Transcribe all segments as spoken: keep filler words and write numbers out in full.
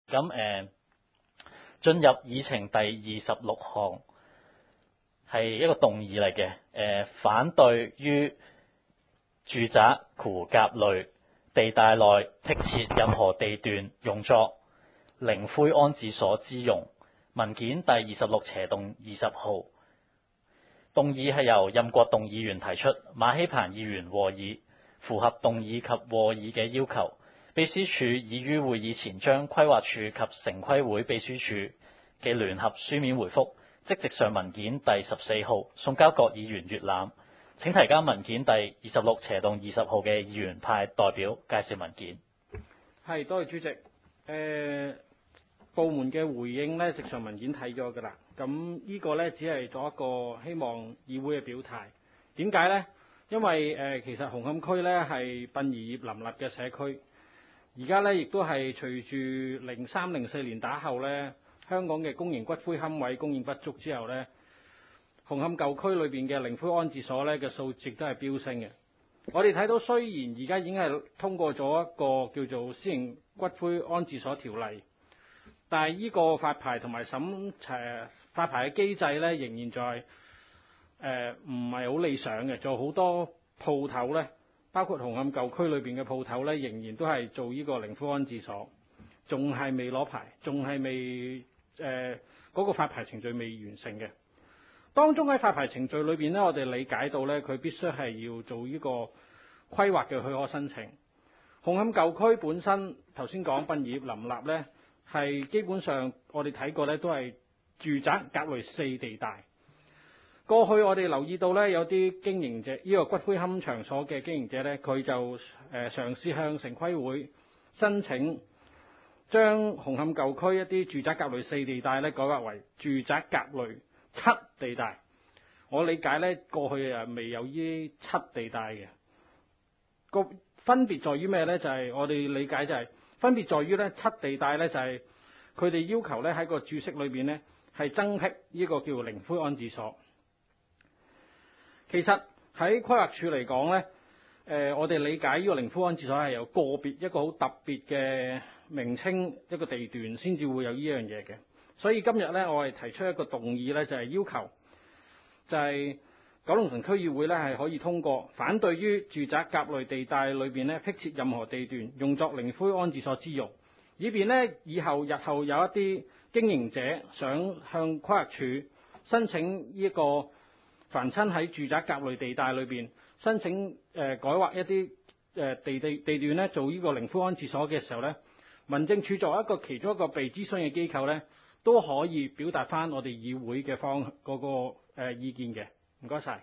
咁誒進入議程第二十六項係一個動議嚟嘅，誒、呃、反對於住宅括甲類地帶內闢設任何地段用作靈灰安置所之用。文件第二十六斜動二十號，動議係由任國棟議員提出，馬希鵬議員和議，符合動議及和議嘅要求。秘書處已於會議前將規劃處及城規會秘書處嘅聯合書面回覆，即席上文件第十四號送交各議員閱覽。請提交文件第二十六斜動二十號嘅議員派代表介紹文件。 係，多謝主席。誒、呃，部門嘅回應呢，席上文件睇咗㗎啦。咁呢個呢，只係做一個希望議會嘅表態。點解呢？因為誒、呃，其實紅磡區呢係殯儀業林立嘅社區，而家呢亦都係隨住零三零四年打後呢，香港嘅公營骨灰龕位供應不足之後呢，紅磡舊區裏邊嘅靈灰安置所呢嘅數值都係飆升嘅。我哋睇到雖然而家已經係通過咗一個叫做私營骨灰安置所條例，但係呢個發牌同埋審誒發牌嘅機制呢，仍然在誒唔係好理想嘅，做好多鋪頭呢，包括紅磡舊區裏邊嘅鋪頭呢，仍然都係做呢個靈灰安置所，仲係未攞牌，仲係未誒嗰、嗰個發牌程序未完成嘅。當中喺發牌程序裏邊呢，我哋理解到呢，佢必須係要做呢個規劃嘅許可申請。紅磡舊區本身頭先講殯儀業林立呢，係基本上我哋睇過呢都係住宅甲類四地帶。過去我哋留意到呢，有啲經營者呢、呢個骨灰龕場所嘅經營者呢，佢就誒嘗試向城規會申請，將紅磡舊區一啲住宅甲類四地帶呢改劃為住宅甲類七地帶。我理解呢，過去誒未有呢七地帶嘅，個分別在於咩呢？就係、是、我哋理解就係、是、分別在於呢七地帶呢，就係佢哋要求呢喺個注釋裏邊呢，係增闢呢個叫靈灰安置所。其實喺規劃署嚟講呢，誒、呃、我哋理解呢個靈灰安置所係有個別一個好特別嘅名稱一個地段先至會有呢樣嘢嘅。所以今日呢，我係提出一個動議呢，就係、是、要求，就係、是、九龍城區議會呢係可以通過反對於住宅甲類地帶裏邊呢闢設任何地段用作靈灰安置所之用，以便呢以後日後有一啲經營者想向規劃署申請呢一個凡親喺住宅甲類地帶裏邊申請誒、呃、改劃一啲誒、呃、地地地段呢做呢個靈灰安置所嘅時候呢，民政處作為一個其中一個被諮詢嘅機構呢，都可以表達翻我哋議會嘅方嗰、那個誒、呃、意見嘅。唔該晒。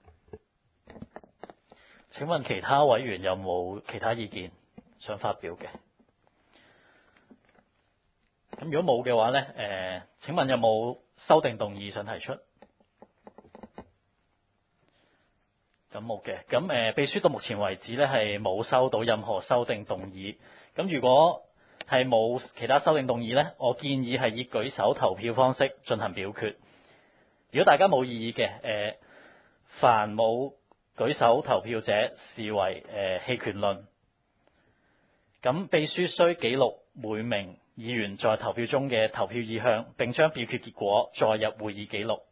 請問其他委員有冇其他意見想發表嘅？咁如果冇嘅話呢，誒、呃、請問有冇修訂動議想提出？咁冇嘅。咁誒、呃、秘書到目前為止呢係冇收到任何修訂動議。咁如果係冇其他修訂動議呢，我建議係以舉手投票方式進行表決。如果大家冇異議嘅，誒、呃，凡冇舉手投票者視為誒棄權論。咁秘書須記錄每名議員在投票中嘅投票意向，並將表決結果載入會議記錄。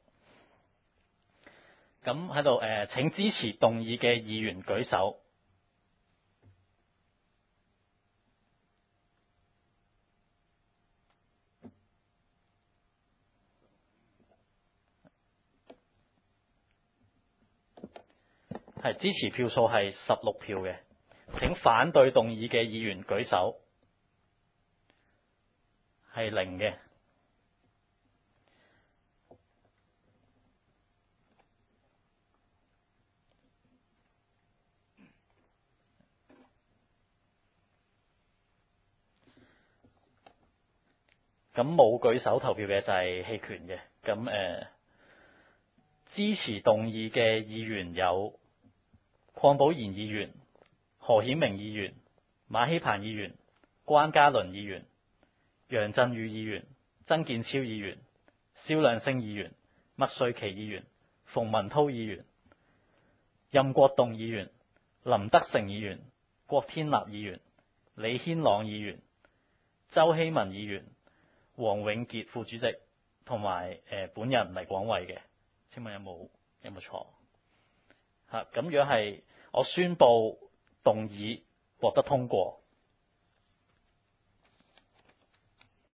咁喺度誒，請支持動議嘅議員舉手。係支持票數係十六票嘅。請反對動議嘅議員舉手。係零嘅。咁冇舉手投票嘅就係棄權嘅。咁誒、呃，支持動議嘅議員有鄺寶賢議員、何顯明議員、馬希鵬議員、關家麟議員、楊振宇議員、曾健超議員、蕭亮星議員、麥瑞琪議員、馮文濤議員、任國棟議員、林德成議員、郭天立議員、李軒朗議員、 周希文議員、黃永傑副主席同埋誒本人黎廣偉嘅。請問有冇有冇錯？嚇，咁如果係我宣佈動議獲得通過。